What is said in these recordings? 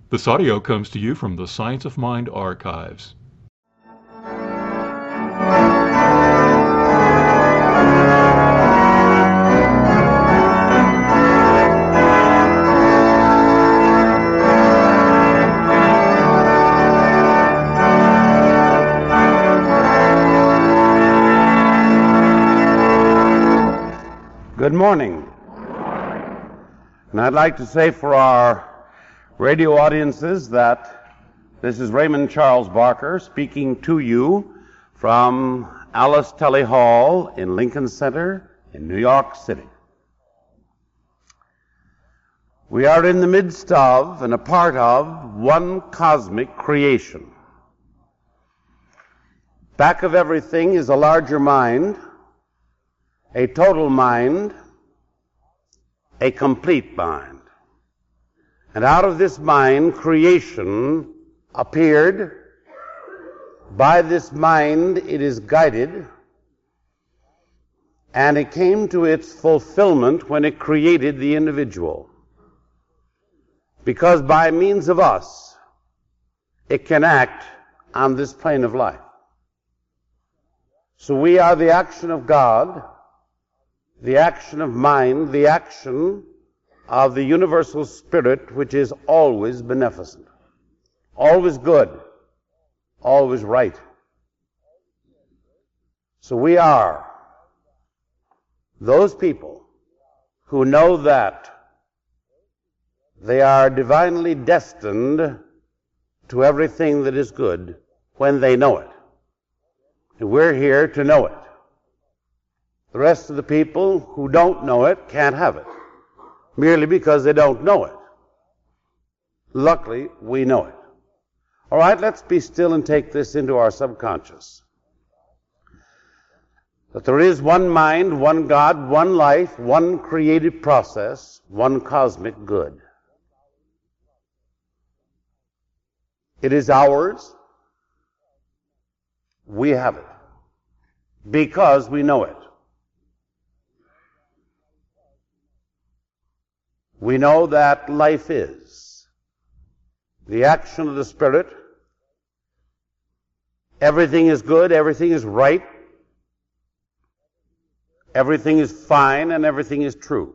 This audio comes to you from the Science of Mind archives. Good morning. And I'd like to say for our radio audiences that this is Raymond Charles Barker speaking to you from Alice Tully Hall in Lincoln Center in New York City. We are in the midst of and a part of one cosmic creation. Back of everything is a larger mind, a total mind, a complete mind. And out of this mind, creation appeared. By this mind, it is guided, and it came to its fulfillment when it created the individual. Because by means of us, it can act on this plane of life. So we are the action of God, the action of mind, the action of the universal spirit, which is always beneficent, always good, always right. So we are those people who know that they are divinely destined to everything that is good when they know it. And we're here to know it. The rest of the people who don't know it can't have it, merely because they don't know it. Luckily, we know it. All right, let's be still and take this into our subconscious. That there is one mind, one God, one life, one creative process, one cosmic good. It is ours. We have it because we know it. We know that life is the action of the Spirit. Everything is good, everything is right, everything is fine, and everything is true.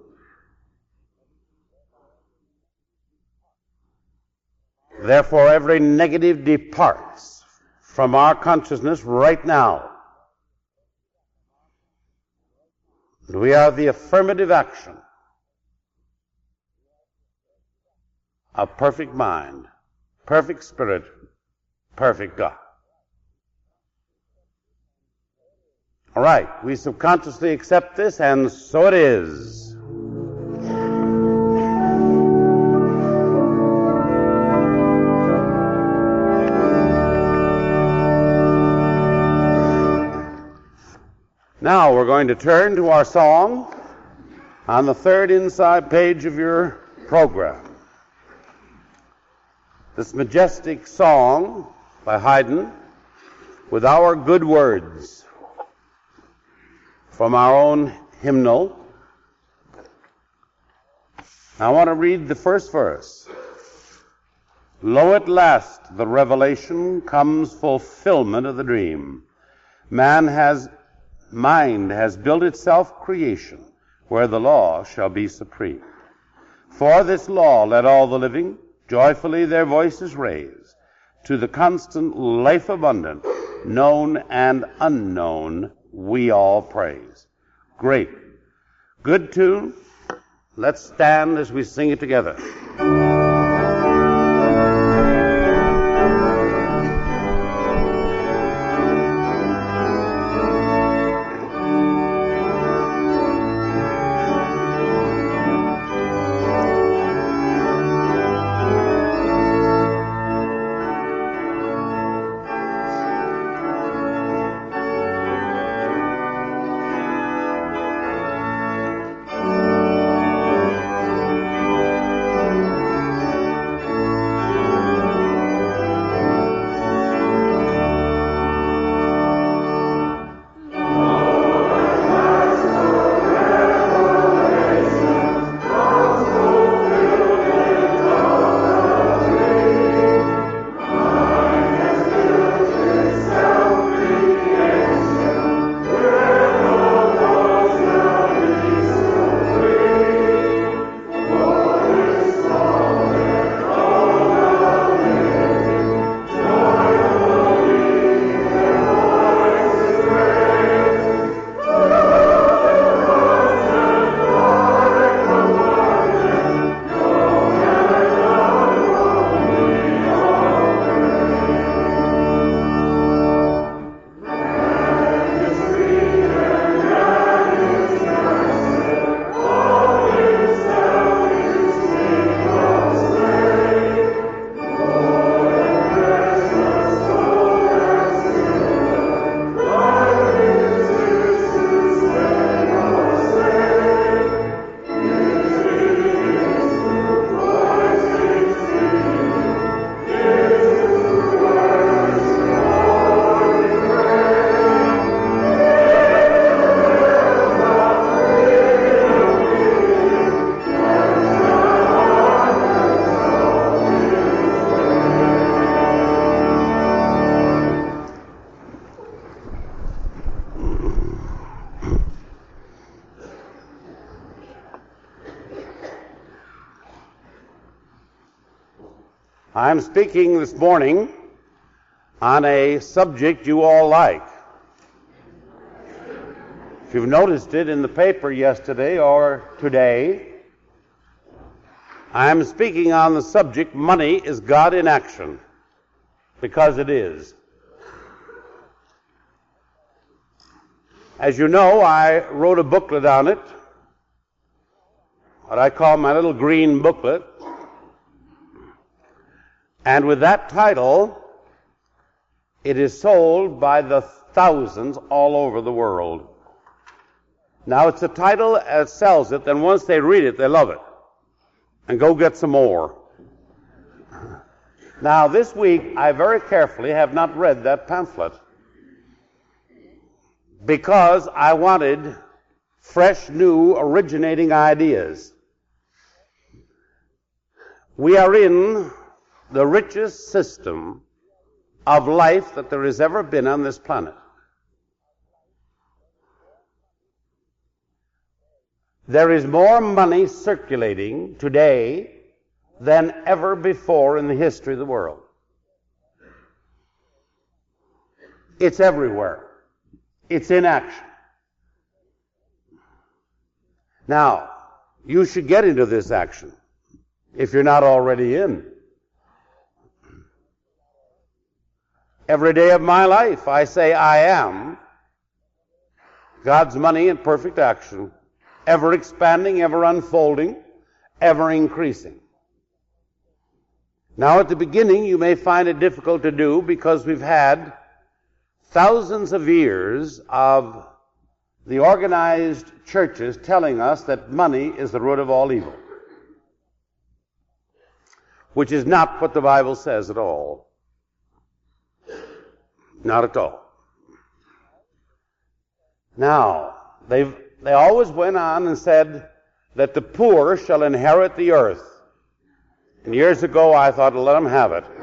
Therefore, every negative departs from our consciousness right now. We are the affirmative action of perfect mind, perfect spirit, perfect God. All right, we subconsciously accept this, and so it is. Now we're going to turn to our song on the third inside page of your program. This majestic song by Haydn, with our good words from our own hymnal. I want to read the first verse. Lo, at last the revelation comes, fulfillment of the dream. Mind has built itself creation, where the law shall be supreme. For this law let all the living joyfully their voices raise, to the constant life abundant, known and unknown, we all praise. Great. Good tune. Let's stand as we sing it together. I'm speaking this morning on a subject you all like. If you've noticed it in the paper yesterday or today, I'm speaking on the subject, money is God in action, because it is. As you know, I wrote a booklet on it, what I call my little green booklet. And with that title, it is sold by the thousands all over the world. Now, it's a title that sells it, and once they read it, they love it. And go get some more. Now, this week, I very carefully have not read that pamphlet, because I wanted fresh, new, originating ideas. We are in the richest system of life that there has ever been on this planet. There is more money circulating today than ever before in the history of the world. It's everywhere. It's in action. Now, you should get into this action if you're not already in. Every day of my life, I say I am God's money in perfect action, ever expanding, ever unfolding, ever increasing. Now, at the beginning, you may find it difficult to do because we've had thousands of years of the organized churches telling us that money is the root of all evil, which is not what the Bible says at all. Not at all. Now, they always went on and said that the poor shall inherit the earth. And years ago, I thought, let them have it.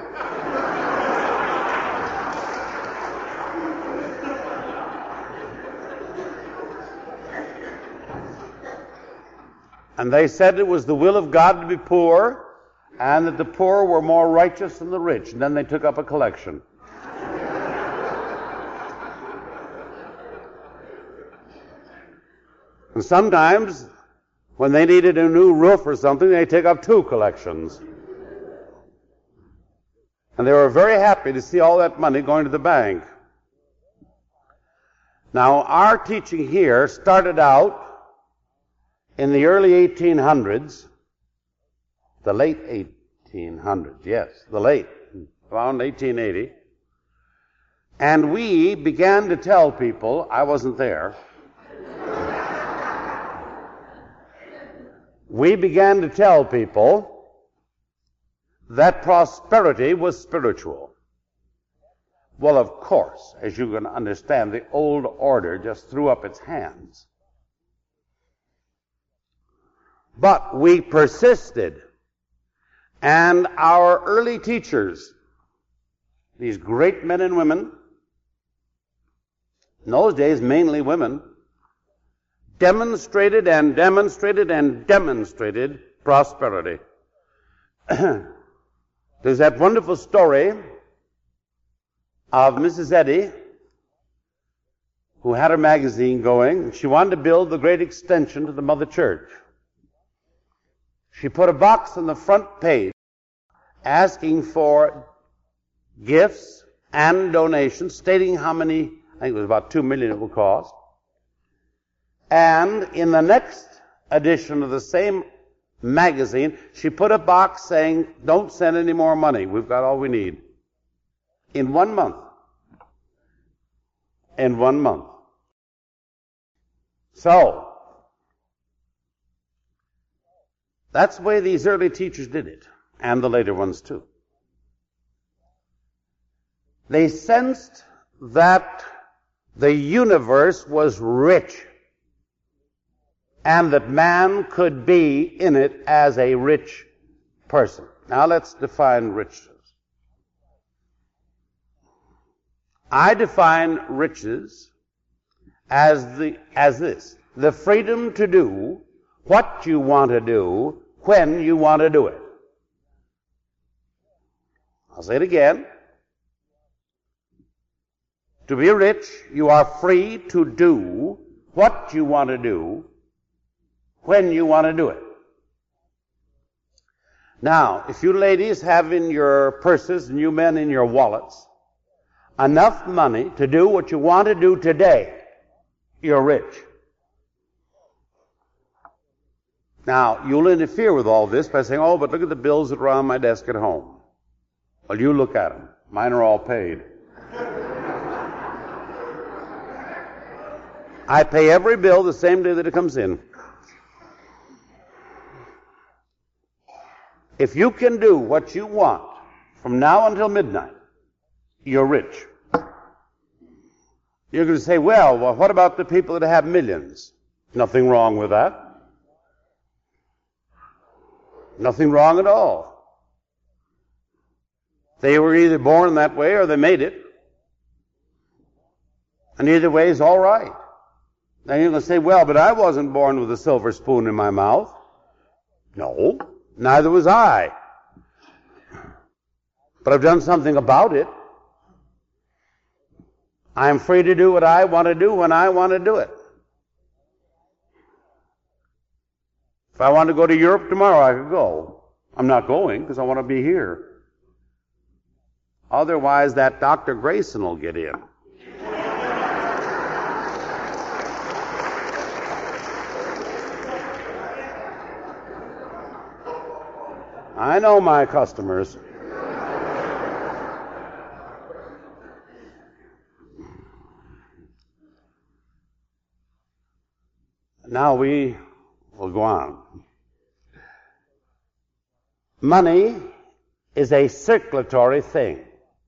And they said it was the will of God to be poor, and that the poor were more righteous than the rich. And then they took up a collection. And sometimes, when they needed a new roof or something, they take up 2 collections. And they were very happy to see all that money going to the bank. Now, our teaching here started out in the early 1800s, the late 1800s, yes, the late, around 1880. And we began to tell people, I wasn't there, we began to tell people that prosperity was spiritual. Well, of course, as you can understand, the old order just threw up its hands. But we persisted, and our early teachers, these great men and women, in those days mainly women, demonstrated and demonstrated and demonstrated prosperity. There's that wonderful story of Mrs. Eddy, who had her magazine going. She wanted to build the great extension to the Mother Church. She put a box on the front page asking for gifts and donations, stating how many, I think it was about $2 million it would cost. And in the next edition of the same magazine, she put a box saying, don't send any more money. We've got all we need. In 1 month. In 1 month. So, that's the way these early teachers did it, and the later ones too. They sensed that the universe was rich, and that man could be in it as a rich person. Now let's define riches. I define riches as this: the freedom to do what you want to do when you want to do it. I'll say it again. To be rich, you are free to do what you want to do, when you want to do it. Now, if you ladies have in your purses and you men in your wallets enough money to do what you want to do today, you're rich. Now, you'll interfere with all this by saying, oh, but look at the bills that are on my desk at home. Well, you look at them. Mine are all paid. I pay every bill the same day that it comes in. If you can do what you want from now until midnight, you're rich. You're going to say, well, what about the people that have millions? Nothing wrong with that. Nothing wrong at all. They were either born that way or they made it. And either way is all right. Now you're going to say, well, but I wasn't born with a silver spoon in my mouth. No, neither was I. But I've done something about it. I'm free to do what I want to do when I want to do it. If I want to go to Europe tomorrow, I could go. I'm not going because I want to be here. Otherwise, that Dr. Grayson will get in. I know my customers. Now we will go on. Money is a circulatory thing.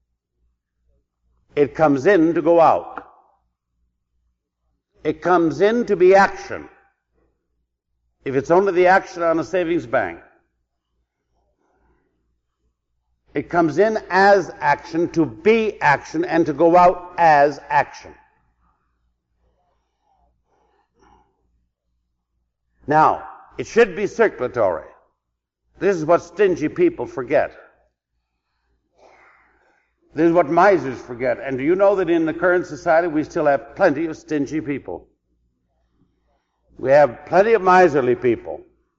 It comes in to go out. It comes in to be action. If it's only the action on a savings bank. It comes in as action, to be action, and to go out as action. Now, it should be circulatory. This is what stingy people forget. This is what misers forget. And do you know that in the current society we still have plenty of stingy people? We have plenty of miserly people.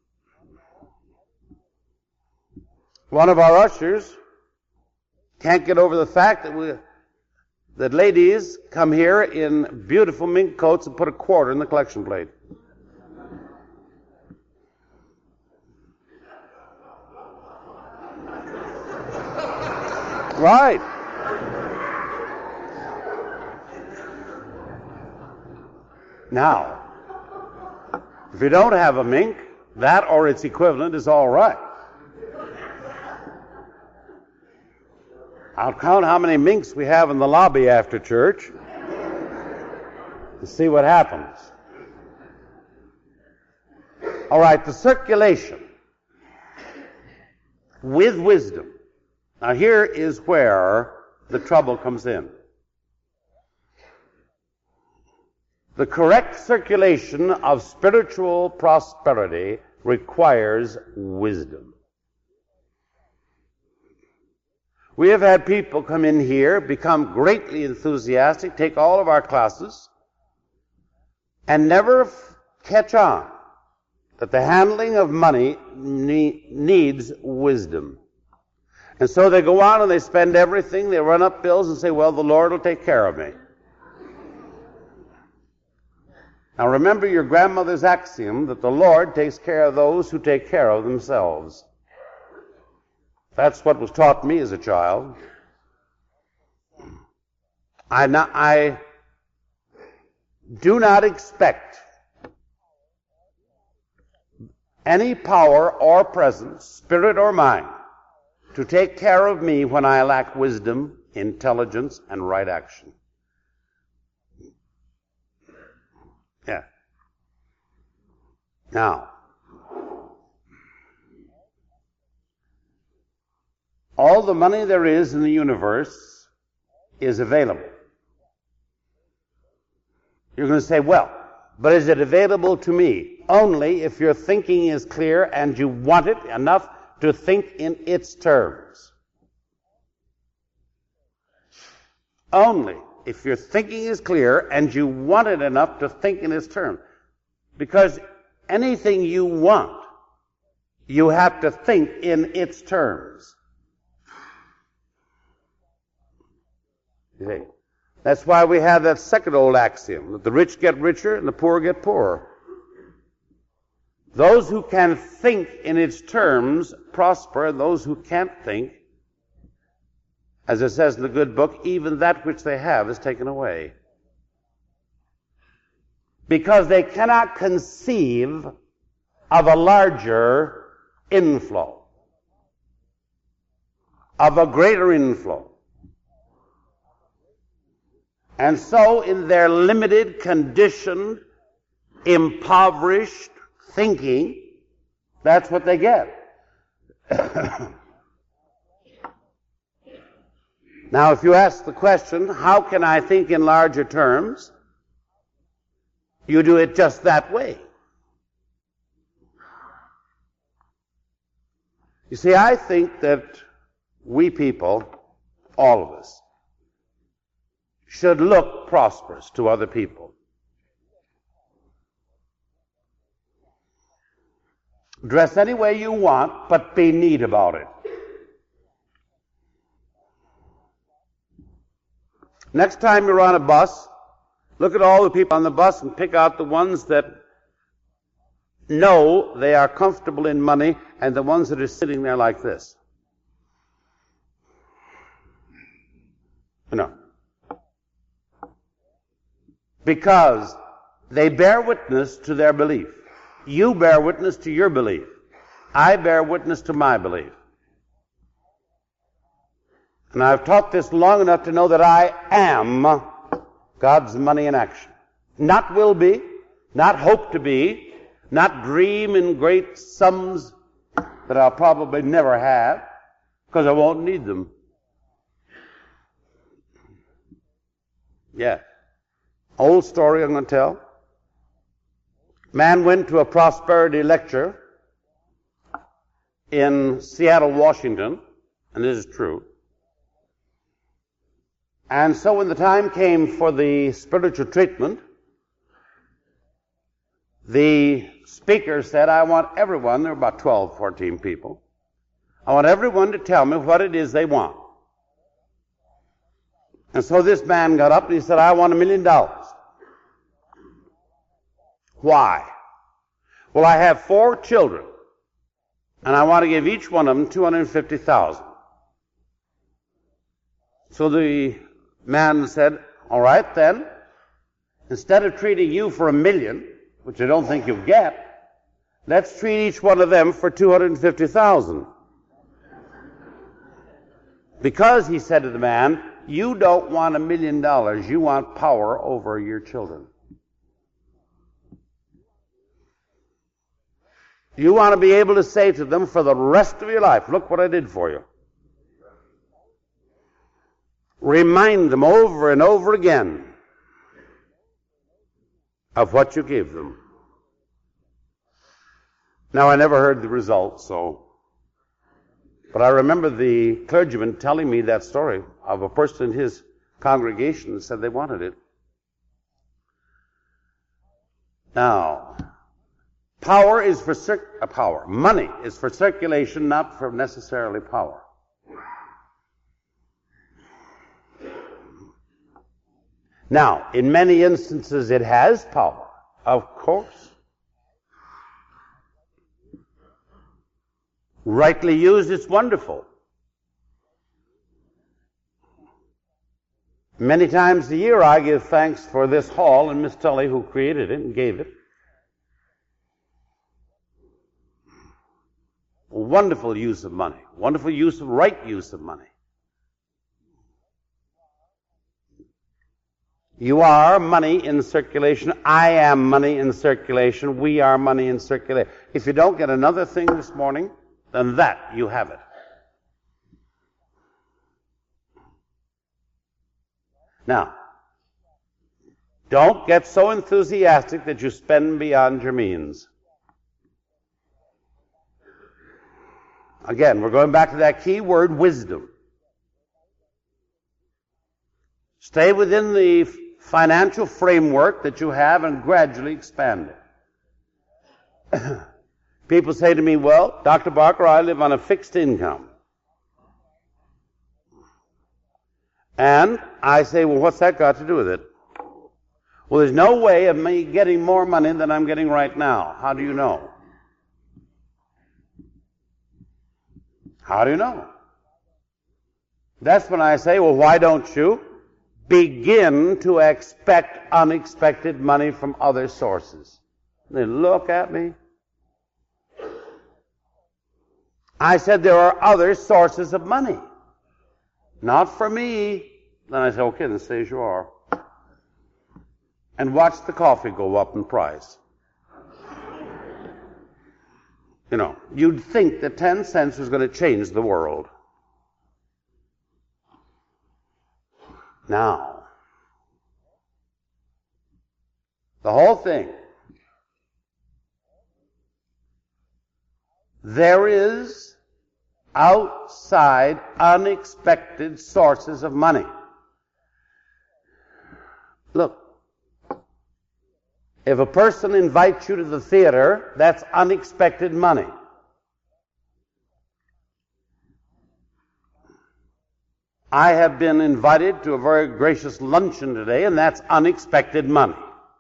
One of our ushers can't get over the fact that ladies come here in beautiful mink coats and put a quarter in the collection plate. Right. Now, if you don't have a mink, that or its equivalent is all right. I'll count how many minks we have in the lobby after church and see what happens. All right, the circulation with wisdom. Now here is where the trouble comes in. The correct circulation of spiritual prosperity requires wisdom. We have had people come in here, become greatly enthusiastic, take all of our classes, and never catch on that the handling of money needs wisdom. And so they go on and they spend everything, they run up bills and say, well, the Lord will take care of me. Now remember your grandmother's axiom that the Lord takes care of those who take care of themselves. That's what was taught me as a child. I do not expect any power or presence, spirit or mind, to take care of me when I lack wisdom, intelligence, and right action. Yeah. Now, all the money there is in the universe is available. You're going to say, well, but is it available to me? Only if your thinking is clear and you want it enough to think in its terms. only if your thinking is clear and you want it enough to think in its terms. Because anything you want, you have to think in its terms. You see? That's why we have that second old axiom, that the rich get richer and the poor get poorer. Those who can think in its terms prosper, and those who can't think, as it says in the good book, even that which they have is taken away. Because they cannot conceive of a larger inflow, of a greater inflow. And so in their limited, conditioned, impoverished thinking, that's what they get. Now, if you ask the question, how can I think in larger terms? You do it just that way. You see, I think that we people, all of us, should look prosperous to other people. Dress any way you want, but be neat about it. Next time you're on a bus, look at all the people on the bus and pick out the ones that know they are comfortable in money and the ones that are sitting there like this. You know. Because they bear witness to their belief. You bear witness to your belief. I bear witness to my belief. And I've taught this long enough to know that I am God's money in action. Not will be, not hope to be, not dream in great sums that I'll probably never have, because I won't need them. Yeah. Old story I'm going to tell. Man went to a prosperity lecture in Seattle, Washington, and this is true. And so when the time came for the spiritual treatment, the speaker said, I want everyone, there were about 12, 14 people, I want everyone to tell me what it is they want. And so this man got up and he said, I want $1 million. Why? Well, I have 4 children, and I want to give each one of them $250,000. So the man said, all right then, instead of treating you for $1 million, which I don't think you'll get, let's treat each one of them for $250,000. Because, he said to the man, you don't want $1 million, you want power over your children. You want to be able to say to them for the rest of your life, look what I did for you. Remind them over and over again of what you gave them. Now, I never heard the results, but I remember the clergyman telling me that story of a person in his congregation that said they wanted it. Now, power is for power. Money is for circulation, not for necessarily power. Now, in many instances it has power, of course. Rightly used, it's wonderful. Many times a year I give thanks for this hall and Miss Tully who created it and gave it. Wonderful use of money. Wonderful use of right use of money. You are money in circulation. I am money in circulation. We are money in circulation. If you don't get another thing this morning, then that you have it. Now, don't get so enthusiastic that you spend beyond your means. Again, we're going back to that key word, wisdom. Stay within the financial framework that you have and gradually expand it. People say to me, well, Dr. Barker, I live on a fixed income. And I say, well, what's that got to do with it? Well, there's no way of me getting more money than I'm getting right now. How do you know? How do you know? That's when I say, well, why don't you begin to expect unexpected money from other sources? They look at me. I said, there are other sources of money. Not for me. Then I said, okay, then stay as you are. And watch the coffee go up in price. You know, you'd think that 10 cents was going to change the world. Now, the whole thing, there is outside unexpected sources of money. Look, if a person invites you to the theater, that's unexpected money. I have been invited to a very gracious luncheon today, and that's unexpected money.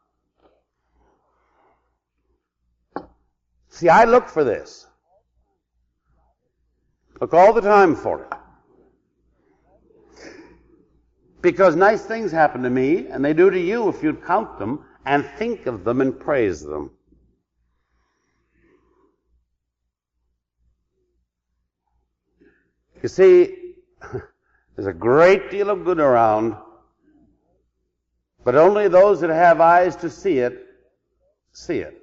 See, I look for this. Look all the time for it. Because nice things happen to me, and they do to you if you'd count them and think of them and praise them. You see, there's a great deal of good around, but only those that have eyes to see it, see it.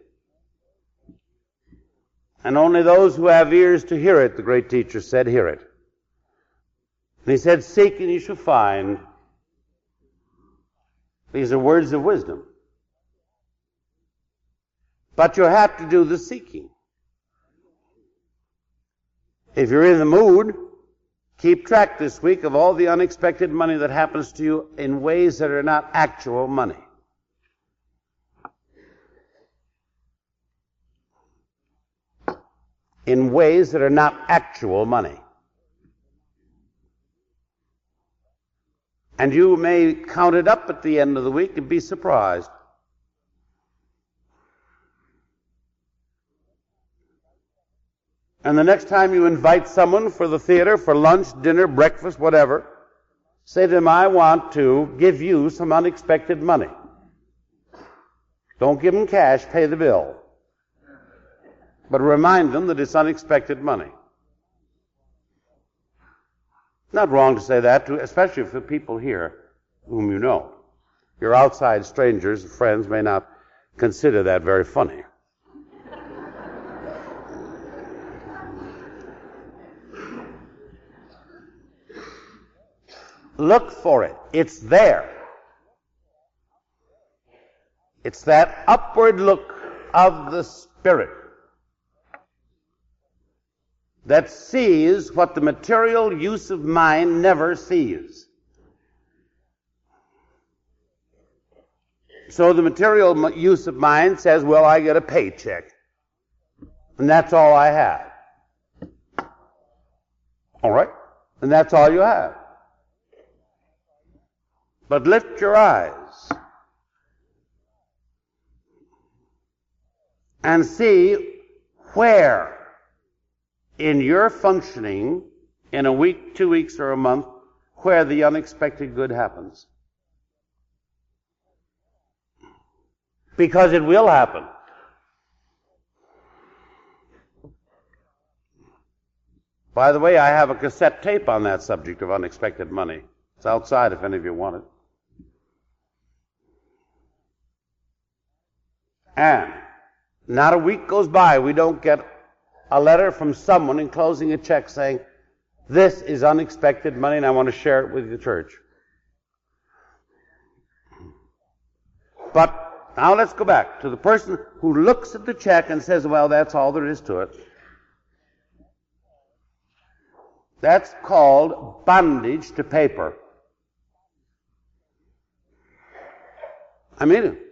And only those who have ears to hear it, the great teacher said, hear it. And he said, seek and you shall find. These are words of wisdom. But you have to do the seeking. If you're in the mood, keep track this week of all the unexpected money that happens to you in ways that are not actual money. In ways that are not actual money. And you may count it up at the end of the week and be surprised. And the next time you invite someone for the theater, for lunch, dinner, breakfast, whatever, say to them, I want to give you some unexpected money. Don't give them cash, pay the bill. But remind them that it's unexpected money. Not wrong to say that, especially for people here whom you know. Your outside strangers, friends, may not consider that very funny. Look for it. It's there. It's that upward look of the Spirit that sees what the material use of mind never sees. So the material use of mind says, well, I get a paycheck, and that's all I have. All right? And that's all you have. But lift your eyes and see where in your functioning in a week, 2 weeks, or a month, where the unexpected good happens. Because it will happen. By the way, I have a cassette tape on that subject of unexpected money. It's outside if any of you want it. And not a week goes by, we don't get a letter from someone enclosing a check saying, this is unexpected money and I want to share it with the church. But now let's go back to the person who looks at the check and says, well, that's all there is to it. That's called bondage to paper. I mean it.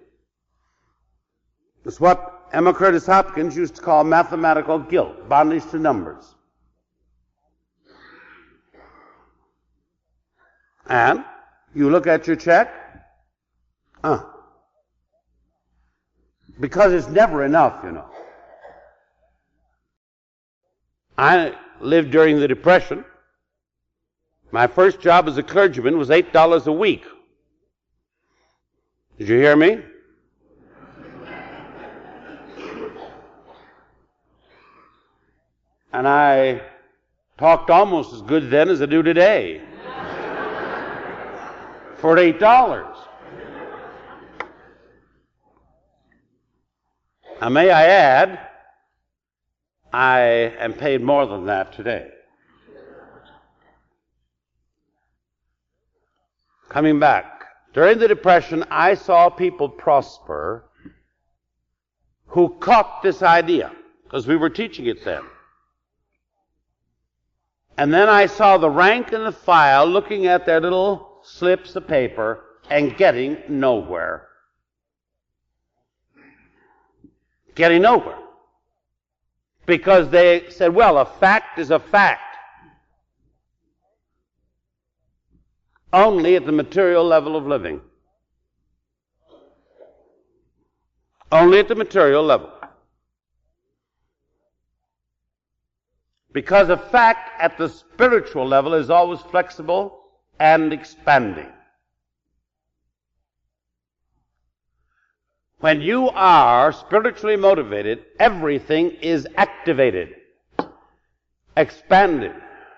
It's what Emma Curtis Hopkins used to call mathematical guilt, bondage to numbers. And you look at your check, because it's never enough, you know. I lived during the Depression. My first job as a clergyman was $8 a week. Did you hear me? And I talked almost as good then as I do today. For $8. Now, may I add, I am paid more than that today. Coming back, during the Depression, I saw people prosper who caught this idea, because we were teaching it then. And then I saw the rank and the file looking at their little slips of paper and getting nowhere. Getting nowhere. Because they said, well, a fact is a fact. Only at the material level of living. Only at the material level. Because a fact at the spiritual level is always flexible and expanding. When you are spiritually motivated, everything is activated, expanded,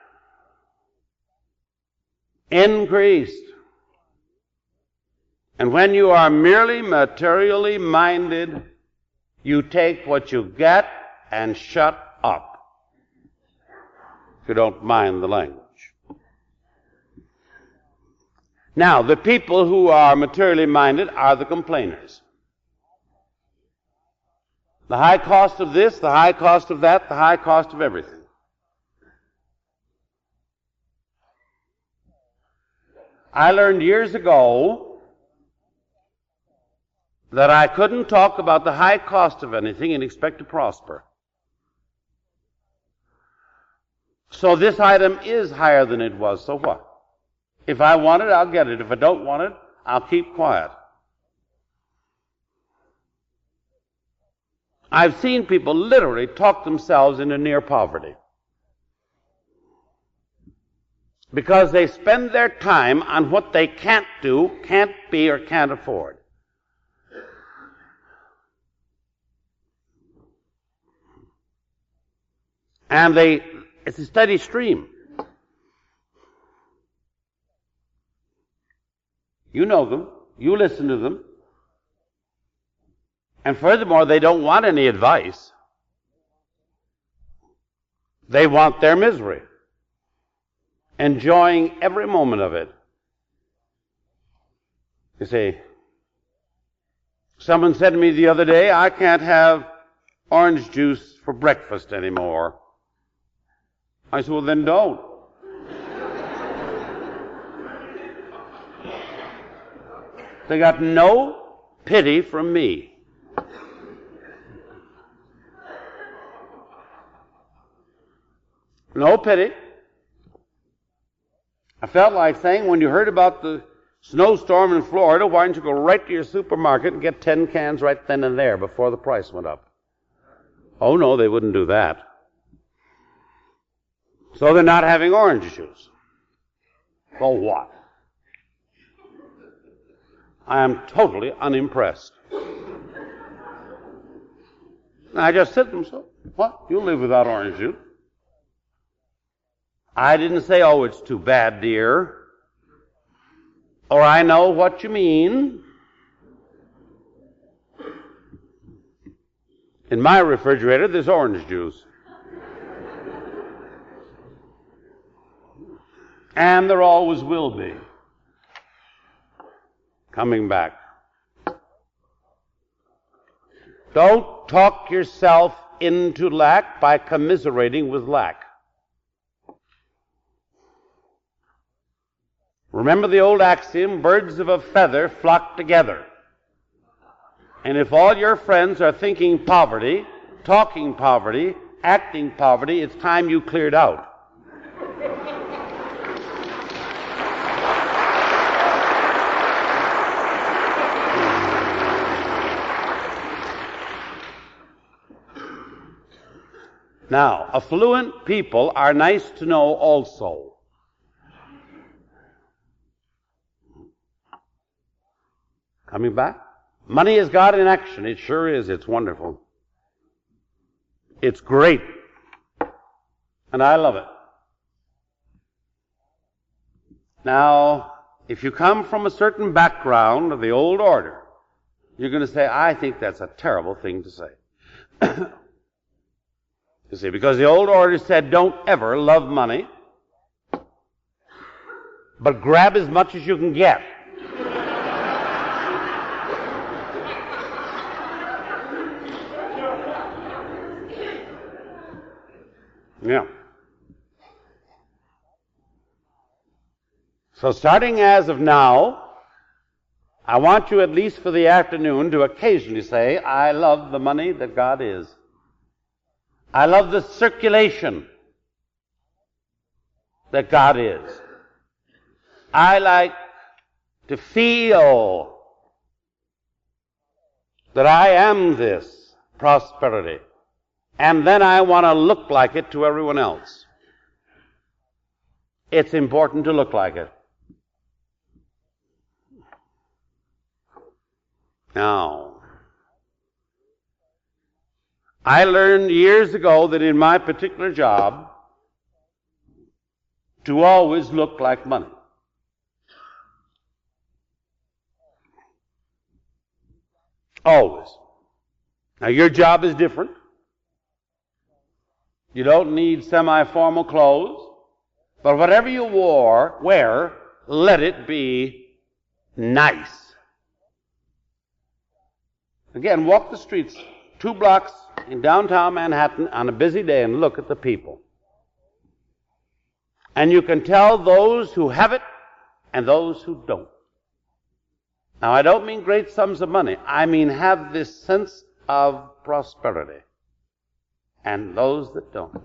increased. And when you are merely materially minded, you take what you get and shut up. If you don't mind the language. Now, the people who are materially minded are the complainers. The high cost of this, the high cost of that, the high cost of everything. I learned years ago that I couldn't talk about the high cost of anything and expect to prosper. So this item is higher than it was, so what? If I want it, I'll get it. If I don't want it, I'll keep quiet. I've seen people literally talk themselves into near poverty because they spend their time on what they can't do, can't be, or can't afford. And it's a steady stream. You know them. You listen to them. And furthermore, they don't want any advice. They want their misery, enjoying every moment of it. You see, someone said to me the other day, I can't have orange juice for breakfast anymore. I said, well, then don't. They got no pity from me. No pity. I felt like saying, when you heard about the snowstorm in Florida, why don't you go right to your supermarket and get 10 cans right then and there before the price went up? Oh, no, they wouldn't do that. So they're not having orange juice. Well, what? I am totally unimpressed. I just said to them, so what? You'll live without orange juice. I didn't say, oh, it's too bad, dear. Or I know what you mean. In my refrigerator, there's orange juice. And there always will be. Coming back. Don't talk yourself into lack by commiserating with lack. Remember the old axiom, birds of a feather flock together. And if all your friends are thinking poverty, talking poverty, acting poverty, it's time you cleared out. Now, affluent people are nice to know also. Coming back? Money is God in action. It sure is. It's wonderful. It's great. And I love it. Now, if you come from a certain background of the old order, you're going to say, I think that's a terrible thing to say. You see, because the old order said, don't ever love money, but grab as much as you can get. Yeah. So starting as of now, I want you at least for the afternoon to occasionally say, I love the money that God is. I love the circulation that God is. I like to feel that I am this prosperity. And then I want to look like it to everyone else. It's important to look like it. Now, I learned years ago that in my particular job, to always look like money. Always. Now, your job is different. You don't need semi-formal clothes, but whatever you wear, let it be nice. Again, walk the streets 2 blocks in downtown Manhattan on a busy day and look at the people. And you can tell those who have it and those who don't. Now, I don't mean great sums of money. I mean have this sense of prosperity. And those that don't.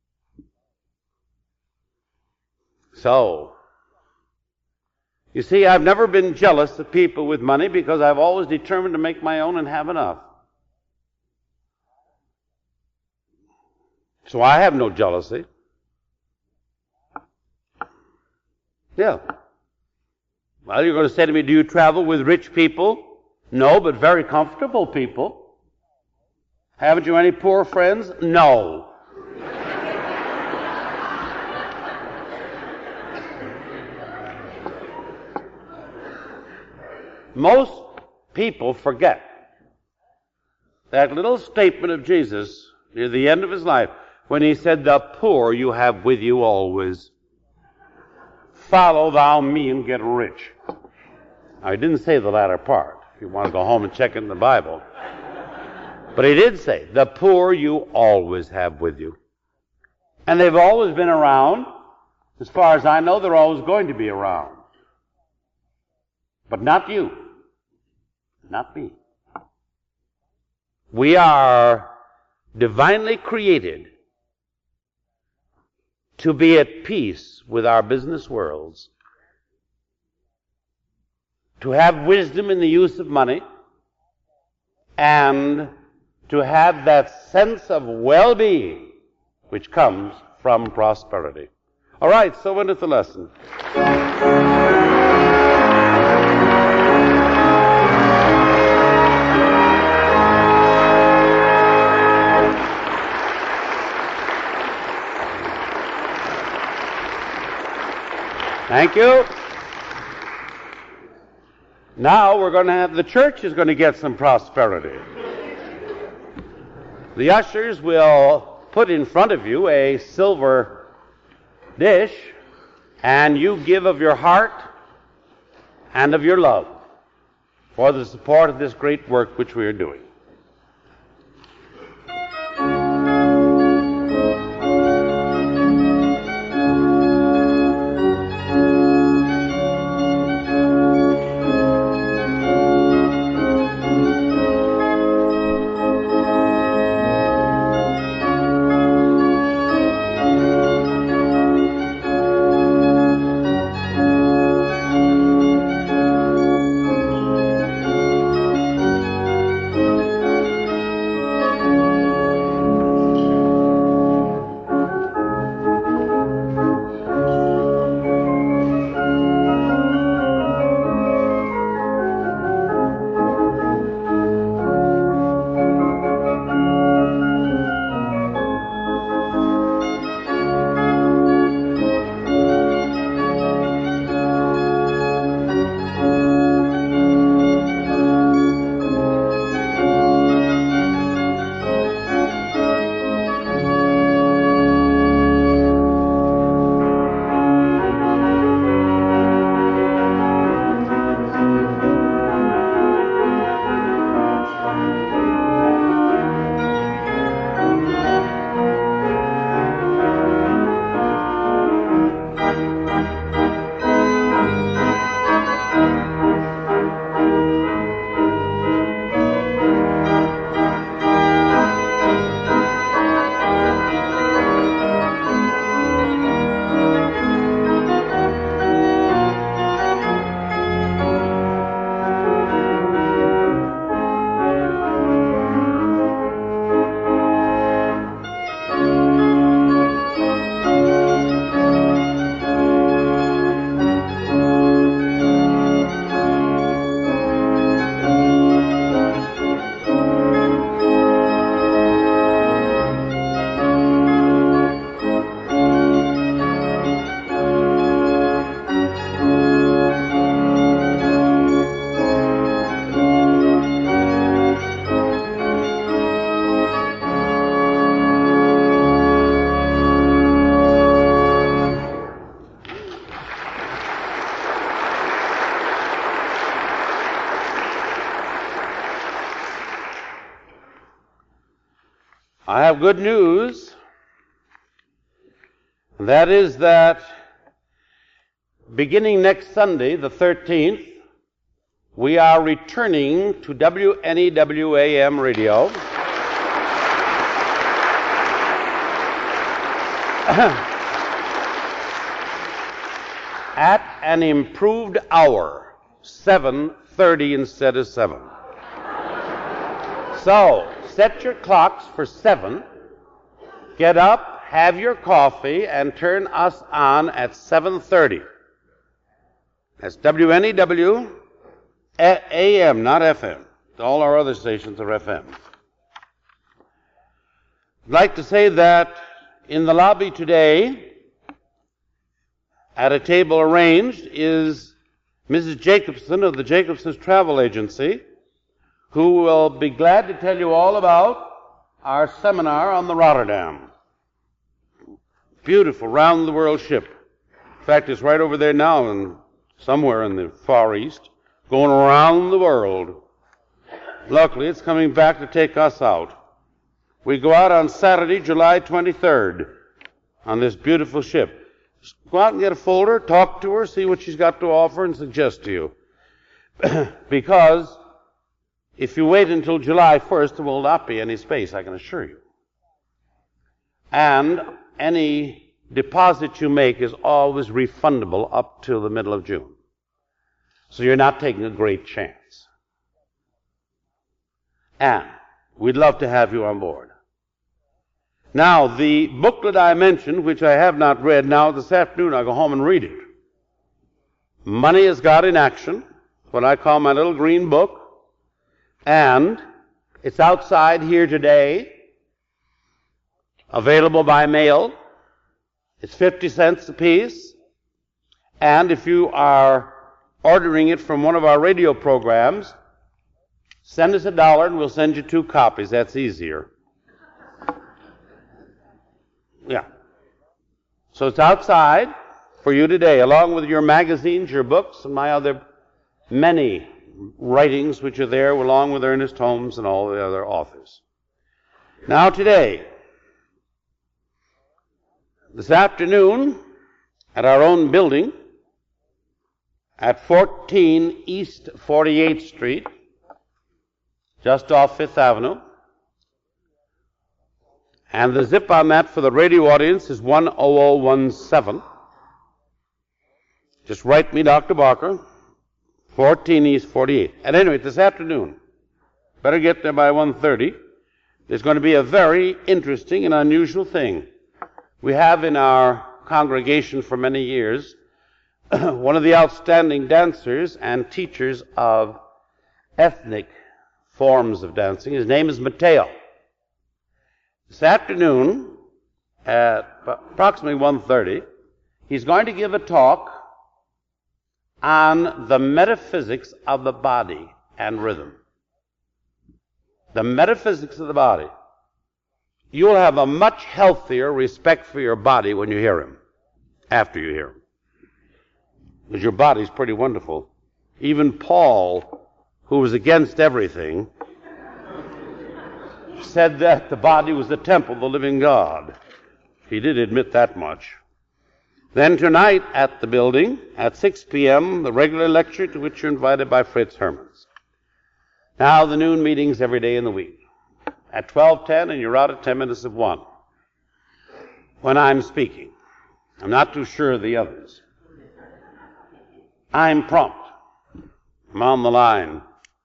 So, you see, I've never been jealous of people with money because I've always determined to make my own and have enough. So I have no jealousy. Yeah. Well, you're going to say to me, do you travel with rich people? No, but very comfortable people. Haven't you any poor friends? No. Most people forget that little statement of Jesus near the end of his life when he said, the poor you have with you always. Follow thou me and get rich. Now, he didn't say the latter part. If you want to go home and check it in the Bible. But he did say, the poor you always have with you. And they've always been around. As far as I know, they're always going to be around. But not you. Not me. We are divinely created to be at peace with our business worlds, to have wisdom in the use of money, and to have that sense of well-being which comes from prosperity. All right, so endeth the lesson. Thank you. Now we're going to have, the church is going to get some prosperity. The ushers will put in front of you a silver dish, and you give of your heart and of your love for the support of this great work which we are doing. I have good news. That is that beginning next Sunday, the 13th, we are returning to WNEW-AM radio. At an improved hour, 7:30 instead of 7. So, set your clocks for 7, get up, have your coffee, and turn us on at 7:30. That's WNEW AM, not FM. All our other stations are FM. I'd like to say that in the lobby today, at a table arranged, is Mrs. Jacobson of the Jacobson's Travel Agency, who will be glad to tell you all about our seminar on the Rotterdam. Beautiful, round-the-world ship. In fact, it's right over there now, and somewhere in the Far East, going around the world. Luckily, it's coming back to take us out. We go out on Saturday, July 23rd, on this beautiful ship. Just go out and get a folder, talk to her, see what she's got to offer, and suggest to you. Because if you wait until July 1st, there will not be any space, I can assure you. And any deposit you make is always refundable up till the middle of June. So you're not taking a great chance. And we'd love to have you on board. Now, the booklet I mentioned, which I have not read, now this afternoon I'll go home and read it. Money is God in Action, what I call my little green book. And it's outside here today, available by mail. It's 50 cents a piece. And if you are ordering it from one of our radio programs, send us $1 and we'll send you 2 copies. That's easier. Yeah. So it's outside for you today, along with your magazines, your books, and my other many writings which are there, along with Ernest Holmes and all the other authors. Now today, this afternoon, at our own building, at 14 East 48th Street, just off Fifth Avenue, and the zip on that for the radio audience is 10017. Just write me, Dr. Barker, 14 East 48th. At any rate, this afternoon, better get there by 1:30, there's going to be a very interesting and unusual thing. We have in our congregation for many years one of the outstanding dancers and teachers of ethnic forms of dancing. His name is Mateo. This afternoon, at approximately 1:30, he's going to give a talk on the metaphysics of the body and rhythm. The metaphysics of the body. You'll have a much healthier respect for your body when you hear him, after you hear him. Because your body's pretty wonderful. Even Paul, who was against everything, said that the body was the temple of the living God. He did admit that much. Then tonight at the building, at 6 p.m., the regular lecture to which you're invited by Fritz Hermans. Now the noon meetings every day in the week. At 12:10, and you're out at 10 minutes of 1. When I'm speaking. I'm not too sure of the others. I'm prompt. I'm on the line.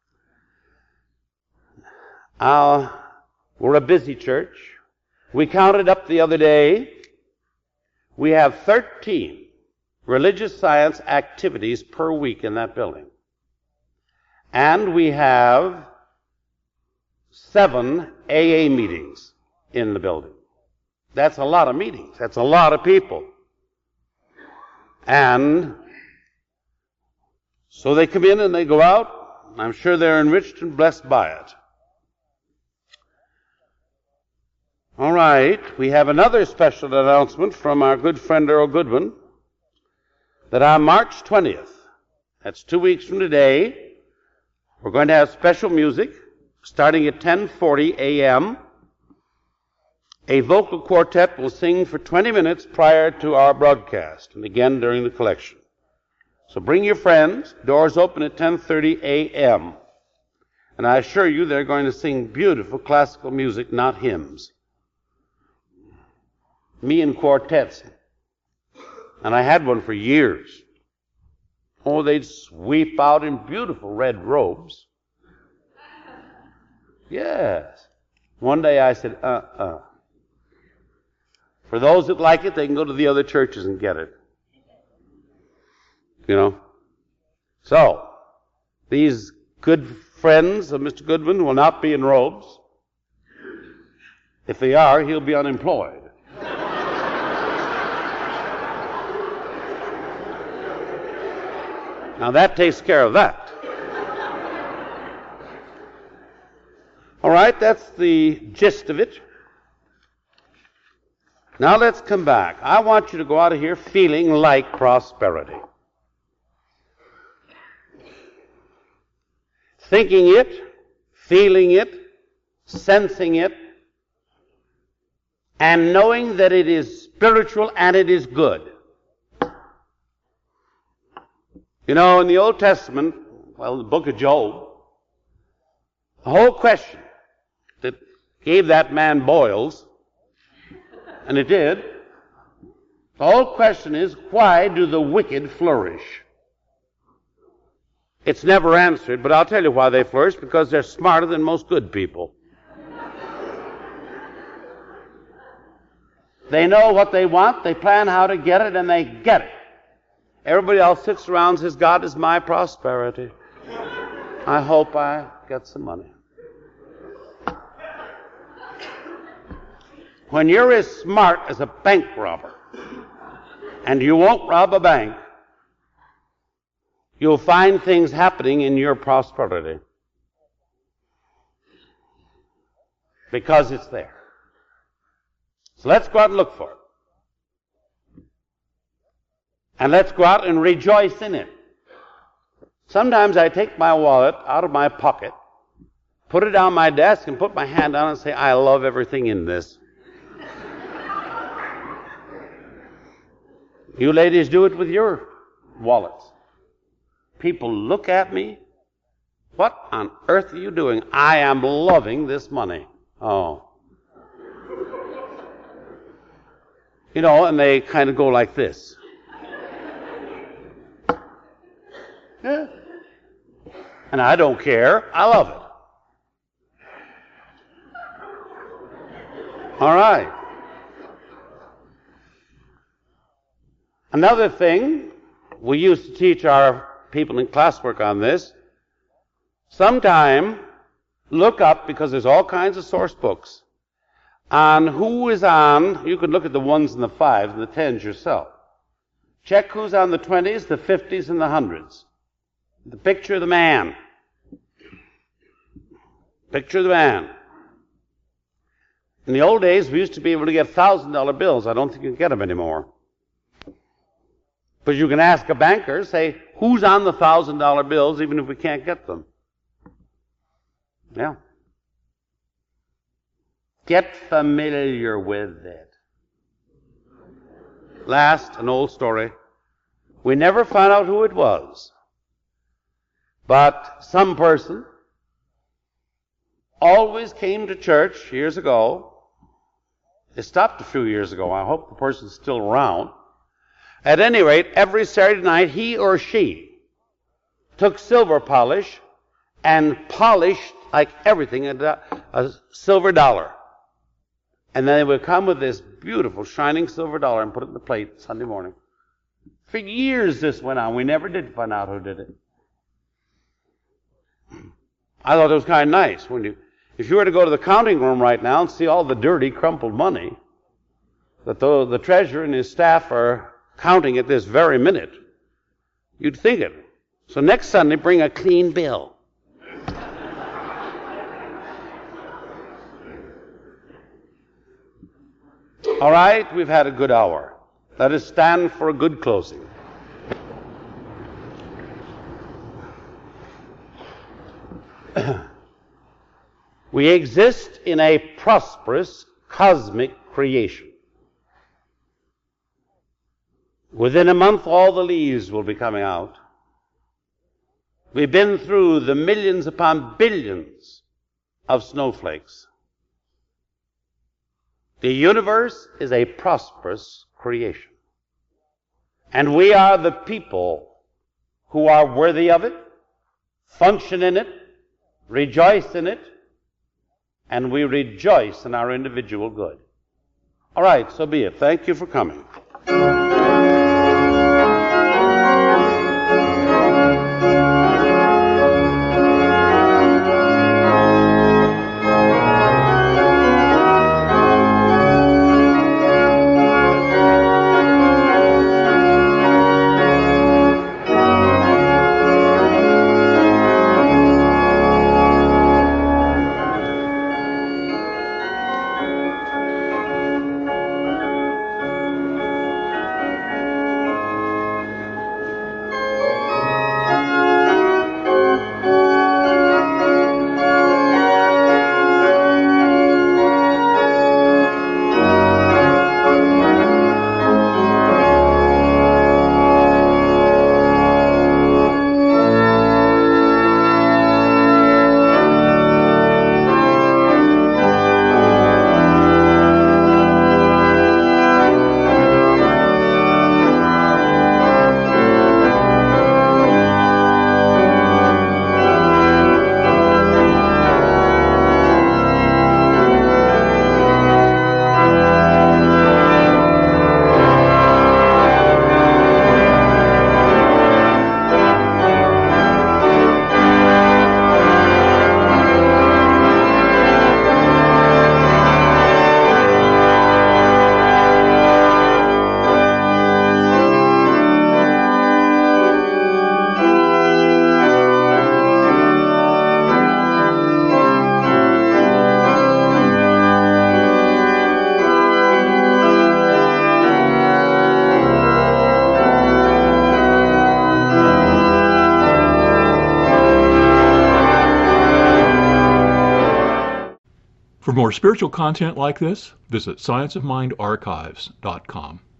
We're a busy church. We counted up the other day. We have 13 religious science activities per week in that building. And we have 7 AA meetings in the building. That's a lot of meetings. That's a lot of people. And so they come in and they go out. I'm sure they're enriched and blessed by it. All right, we have another special announcement from our good friend Earl Goodwin, that on March 20th, that's 2 weeks from today, we're going to have special music starting at 10:40 a.m. A vocal quartet will sing for 20 minutes prior to our broadcast, and again during the collection. So bring your friends. Doors open at 10:30 a.m. And I assure you they're going to sing beautiful classical music, not hymns. Me and quartets. And I had one for years. Oh, they'd sweep out in beautiful red robes. Yes. One day I said, For those that like it, they can go to the other churches and get it. You know? So, these good friends of Mr. Goodwin will not be in robes. If they are, he'll be unemployed. Now that takes care of that. All right, that's the gist of it. Now let's come back. I want you to go out of here feeling like prosperity. Thinking it, feeling it, sensing it, and knowing that it is spiritual and it is good. You know, in the Old Testament, well, the book of Job, the whole question that gave that man boils, and it did, the whole question is, why do the wicked flourish? It's never answered, but I'll tell you why they flourish, because they're smarter than most good people. They know what they want, they plan how to get it, and they get it. Everybody else sits around and says, God is my prosperity. I hope I get some money. When you're as smart as a bank robber, and you won't rob a bank, you'll find things happening in your prosperity. Because it's there. So let's go out and look for it. And let's go out and rejoice in it. Sometimes I take my wallet out of my pocket, put it on my desk, and put my hand on it and say, I love everything in this. You ladies do it with your wallets. People look at me. What on earth are you doing? I am loving this money. Oh. You know, and they kind of go like this. Yeah. And I don't care. I love it. All right. Another thing, we used to teach our people in classwork on this. Sometime look up, because there's all kinds of source books, on who is on, you can look at the 1s and the 5s and the 10s yourself. Check who's on the 20s, the 50s, and the 100s. The picture of the man. Picture of the man. In the old days, we used to be able to get $1,000 bills. I don't think you can get them anymore. But you can ask a banker, say, who's on the $1,000 bills, even if we can't get them? Yeah. Get familiar with it. Last, an old story. We never found out who it was. But some person always came to church years ago. It stopped a few years ago. I hope the person's still around. At any rate, every Saturday night, he or she took silver polish and polished, like everything, a silver dollar. And then they would come with this beautiful, shining silver dollar and put it in the plate Sunday morning. For years this went on. We never did find out who did it. I thought it was kind of nice. If you were to go to the counting room right now and see all the dirty, crumpled money that the treasurer and his staff are counting at this very minute, you'd think it. So next Sunday, bring a clean bill. All right, we've had a good hour. Let us stand for a good closing. We exist in a prosperous, cosmic creation. Within a month, all the leaves will be coming out. We've been through the millions upon billions of snowflakes. The universe is a prosperous creation. And we are the people who are worthy of it, function in it, rejoice in it, and we rejoice in our individual good. All right, so be it. Thank you for coming. For more spiritual content like this, visit scienceofmindarchives.com.